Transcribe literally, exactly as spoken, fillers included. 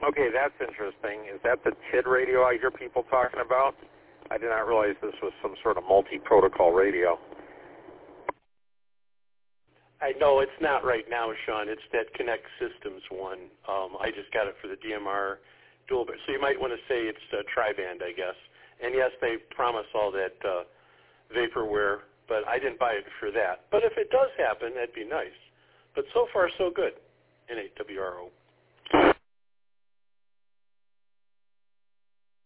Okay, that's interesting. Is that the T I D radio I hear people talking about? I did not realize this was some sort of multi-protocol radio. I know it's not right now, Sean. It's that Connect Systems one. Um, I just got it for the D M R dual. So you might want to say it's uh, tri-band, I guess. And yes, they promise all that uh, vaporware, but I didn't buy it for that. But if it does happen, that'd be nice. But so far, so good in A W R O.